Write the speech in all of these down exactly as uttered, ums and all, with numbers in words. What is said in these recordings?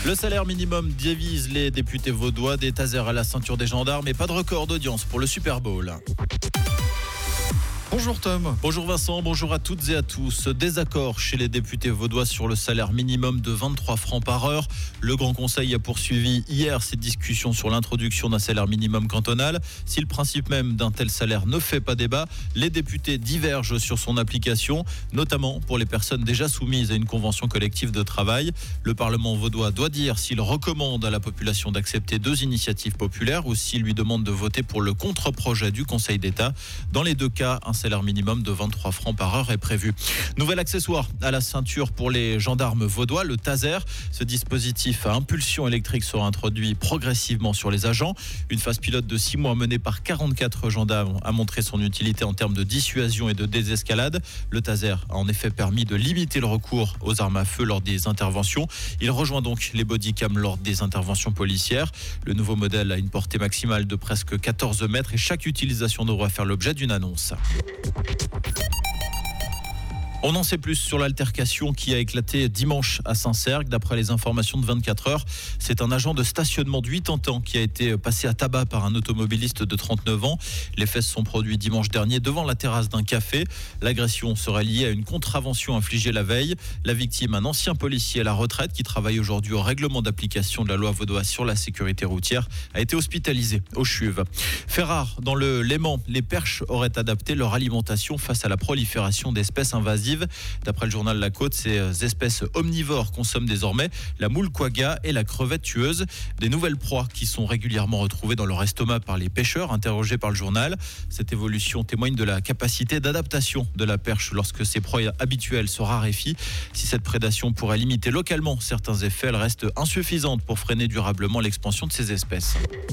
Le salaire minimum divise les députés vaudois, des tasers à la ceinture des gendarmes et pas de record d'audience pour le Super Bowl. Bonjour Tom. Bonjour Vincent, bonjour à toutes et à tous. Désaccord chez les députés vaudois sur le salaire minimum de vingt-trois francs par heure. Le Grand Conseil a poursuivi hier ses discussions sur l'introduction d'un salaire minimum cantonal. Si le principe même d'un tel salaire ne fait pas débat, les députés divergent sur son application, notamment pour les personnes déjà soumises à une convention collective de travail. Le Parlement vaudois doit dire s'il recommande à la population d'accepter deux initiatives populaires ou s'il lui demande de voter pour le contre-projet du Conseil d'État. Dans les deux cas, un salaire minimum de vingt-trois francs par heure est prévu. Nouvel accessoire à la ceinture pour les gendarmes vaudois, le taser. Ce dispositif à impulsion électrique sera introduit progressivement sur les agents. Une phase pilote de six mois menée par quarante-quatre gendarmes a montré son utilité en termes de dissuasion et de désescalade. Le taser a en effet permis de limiter le recours aux armes à feu lors des interventions. Il rejoint donc les bodycams lors des interventions policières. Le nouveau modèle a une portée maximale de presque quatorze mètres et chaque utilisation devra faire l'objet d'une annonce. On en sait plus sur l'altercation qui a éclaté dimanche à Saint-Cergue. D'après les informations de vingt-quatre heures, c'est un agent de stationnement de quatre-vingts ans qui a été passé à tabac par un automobiliste de trente-neuf ans. Les faits se sont produits dimanche dernier devant la terrasse d'un café. L'agression serait liée à une contravention infligée la veille. La victime, un ancien policier à la retraite qui travaille aujourd'hui au règlement d'application de la loi vaudoise sur la sécurité routière, a été hospitalisé au C H U V. Fait rare, dans le Léman, les perches auraient adapté leur alimentation face à la prolifération d'espèces invasives. D'après le journal La Côte, ces espèces omnivores consomment désormais la moule quagga et la crevette tueuse, des nouvelles proies qui sont régulièrement retrouvées dans leur estomac par les pêcheurs interrogés par le journal. Cette évolution témoigne de la capacité d'adaptation de la perche lorsque ses proies habituelles se raréfient. Si cette prédation pourrait limiter localement certains effets, elle reste insuffisante pour freiner durablement l'expansion de ces espèces.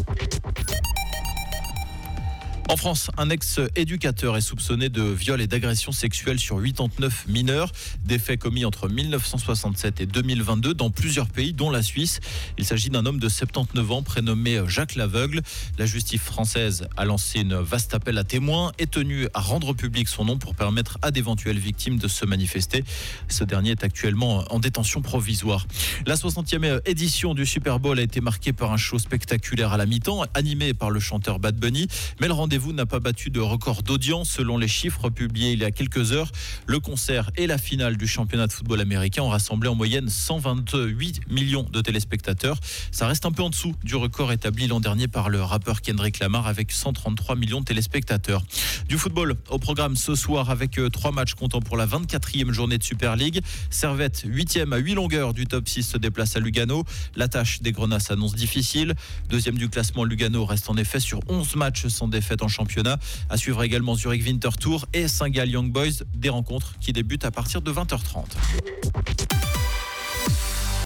En France, un ex-éducateur est soupçonné de viol et d'agression sexuelle sur quatre-vingt-dix-neuf mineurs. Des faits commis entre mille neuf cent soixante-sept et deux mille vingt-deux dans plusieurs pays, dont la Suisse. Il s'agit d'un homme de soixante-dix-neuf ans prénommé Jacques Laveugle. La justice française a lancé une vaste appel à témoins et tenu à rendre public son nom pour permettre à d'éventuelles victimes de se manifester. Ce dernier est actuellement en détention provisoire. La soixantième édition du Super Bowl a été marquée par un show spectaculaire à la mi-temps, animé par le chanteur Bad Bunny. Mais le rendez-vous n'a pas battu de record d'audience selon les chiffres publiés il y a quelques heures. Le concert et la finale du championnat de football américain ont rassemblé en moyenne cent vingt-huit millions de téléspectateurs. Ça reste un peu en dessous du record établi l'an dernier par le rappeur Kendrick Lamar avec cent trente-trois millions de téléspectateurs. Du football au programme ce soir avec trois matchs comptant pour la vingt-quatrième journée de Super League. Servette, huitième à huit longueurs du top six, se déplace à Lugano. La tâche des Grenats s'annonce difficile. Deuxième du classement, Lugano reste en effet sur onze matchs sans défaite en championnat. À suivre également Zurich Winterthur et Saint-Gall Young Boys, des rencontres qui débutent à partir de vingt heures trente.